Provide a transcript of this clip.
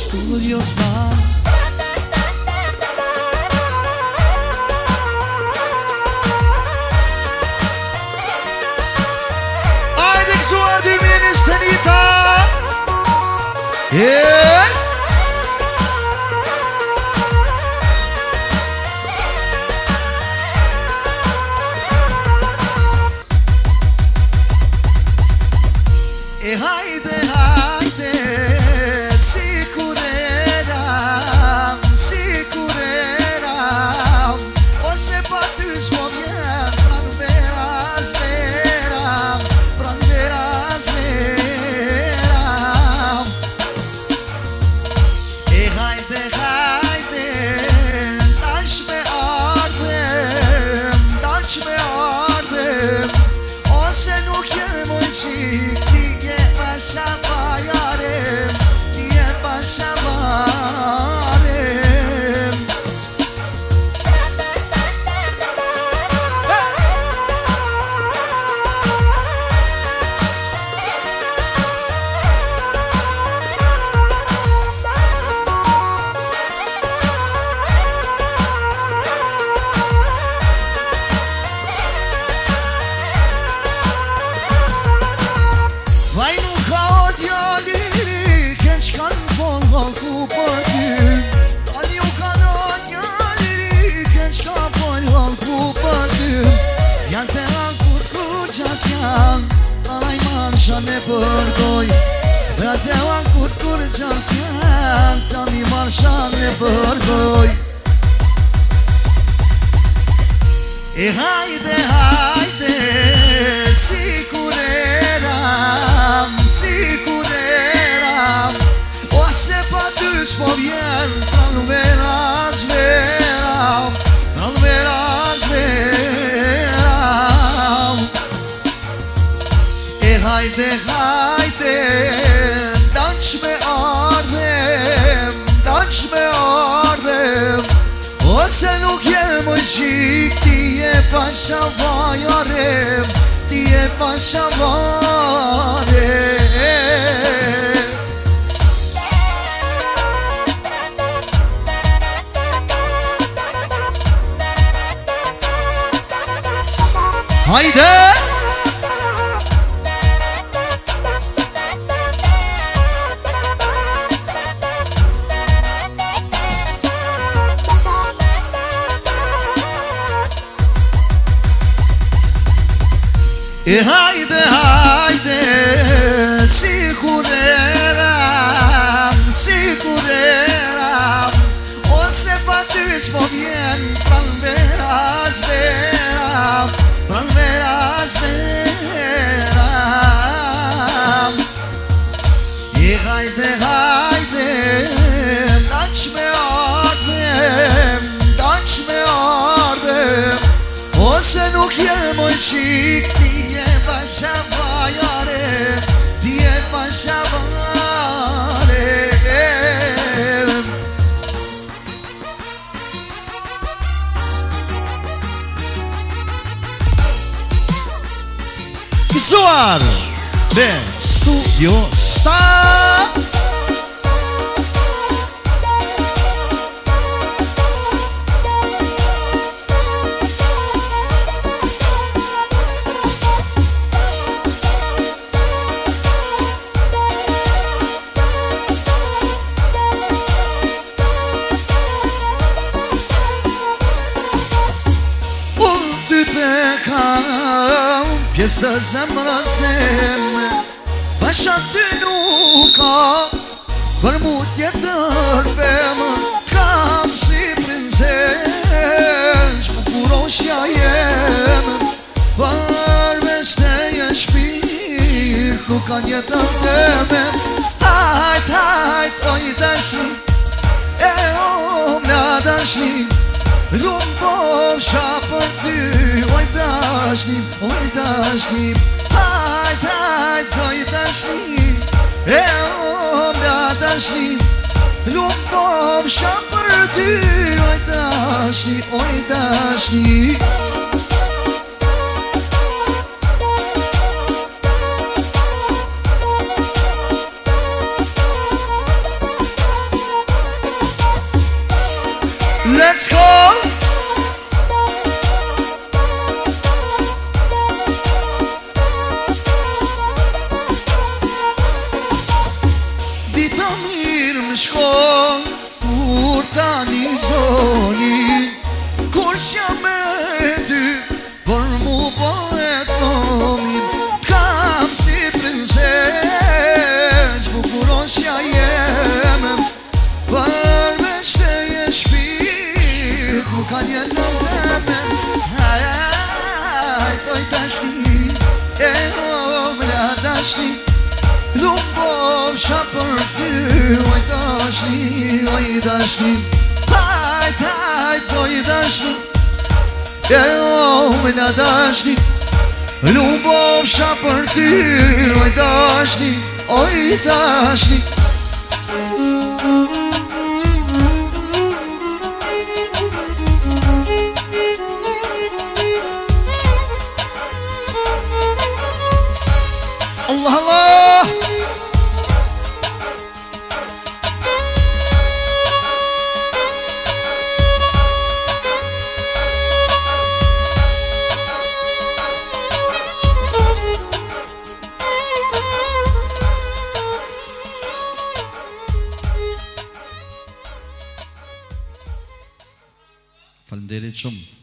Studio Star. Haydi zuar düğmenin stenita. Yeah. Haydi haydi sicurerăm, sicurerăm O se poate spomniam, pranveras veram, pranveras veram Haydi haydi taş me ardem, taş me ardem O se nu chemo cic Pașa maiarem, e pașa maiarem Vai nu caut eu liric, ești ca în volval cu pătim Dar eu ca not eu liric, ești ca în volval cu pătim Ia te am curcurgeas ian, alai marșa ne părgoi Ia te am curcurgeas ian, alai marșa ne părgoi Haide, haide, sicurerăm, sicurerăm O se patus povien, pranveras veram, pranveras veram Haide, haide, danci me ardem, danci me ardem O să nu chemă și tie pașa vaiarem, tie pașa vaiarem Haide! Haide, haide, sicurerăm, sicurerăm O se patus povien, pranveras veram, pranveras veram Haide, haide, daci me ardem, daci me ardem O să nu chemă cic, tie pașa vaiarem, tie pașa vaiarem Zoar de Studio Star Pjesë zemrës teme Pasha ty nuka Për mu tjetër femë Kam si princesh Bukuroshja jemë Përveç teje shpirë Nuk ka tjetër teme Hajt, hajt, oj dashni E o mla dashni Lumë posha për ty Oj dashni Hajt, hajt, oj dashni E o mla dashni Lumë posha për ty Oj dashni zoni Kur s'jam me ty Por mu pohet nomi Kam si princesh Bukurosja jeme Për me shteje shpit Mu ka jetën teme Toj dashni o mla dashni Nuk bofsha për ty Oj dashni Hajt, oj dashni o mla dashni Nuk bofsha për ty Oj dashni Allah Allah Faleminderit shumë